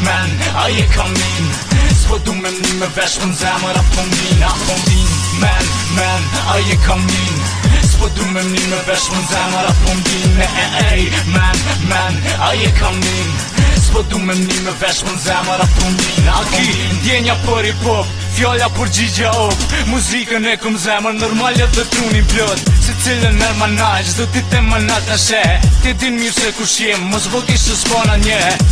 men, aje kam min. S'po du me mni me vesh më n'zemër apo m'din. Men, aje kam min. S'po du me mni me vesh më n'zemër apo m'din. Men, aje kam min. S'po du me mni me vesh më n'zemër apo m'din. Aki, ndjenja për hip-hop, fjalla për gjigja op. Muzikën e këm zemër, normalja dhe trunin plot. Se cilën nër manaj, zdo ti te manat në she. Ti din mirë se kush jem, mos vë kishë s'pona nje.